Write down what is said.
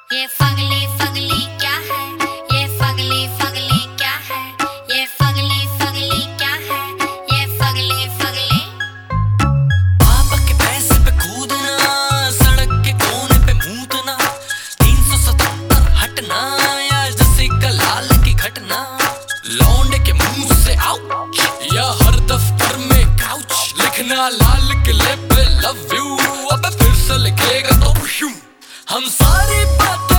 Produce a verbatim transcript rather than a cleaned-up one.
ये Fugly Fugly क्या है, ये फगली फगली क्या है, ये फगली फगली क्या है, ये फगली फगली। पापा के पैसे पे कूदना, सड़क के कोने पे मूतना, तीन सौ सतहत्तर हटना या जैसे का लाल की घटना, लौंडे के मुंह से आउच या हर दफ्तर में काउच, लिखना लाल किले पे लव यू, अब फिर से लिखेगा तो हम सारी बातें